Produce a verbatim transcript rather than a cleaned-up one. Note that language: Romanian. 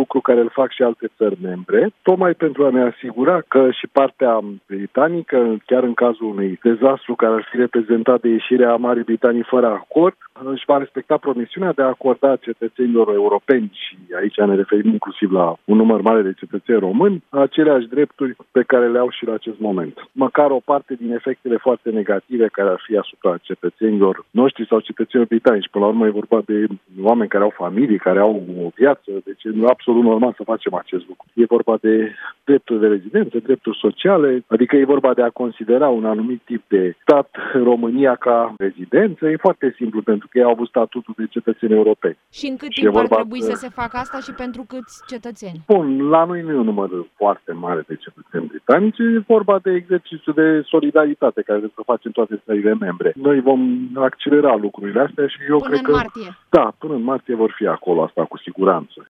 lucru care îl fac și alte țări membre, tocmai pentru a ne asigura că și partea britanică, chiar în cazul unui dezastru care ar fi reprezentat de ieșirea Marii Britanii fără acord, își va respecta promisiunea de a acorda cetățenilor europeni, și aici ne referim inclusiv la un număr mare de cetățeni români, aceleași drepturi pe care le au și la acest moment. Măcar o parte din efectele foarte negative care ar fi asupra cetățenilor noștri sau cetățenilor britanici. Până la urmă e vorba de oameni care au familii, care au o viață, deci e absolut normal să facem acest lucru. E vorba de drepturi de rezidență, drepturi sociale, adică e vorba de a considera un anumit tip de stat România ca rezidență. E foarte simplu, pentru că ei au avut statutul de cetățeni europeni. Și în cât și timp ar trebui de... să se facă asta și pentru câți cetățeni? Bun, la noi nu e un număr foarte mare de cetățeni britanici, e vorba de exercițiu de solidaritate care trebuie să facem toate țările membre. Noi vom accelera lucrurile astea și eu până cred în că... martie. Da, până în martie vor fi acolo, asta cu siguranță.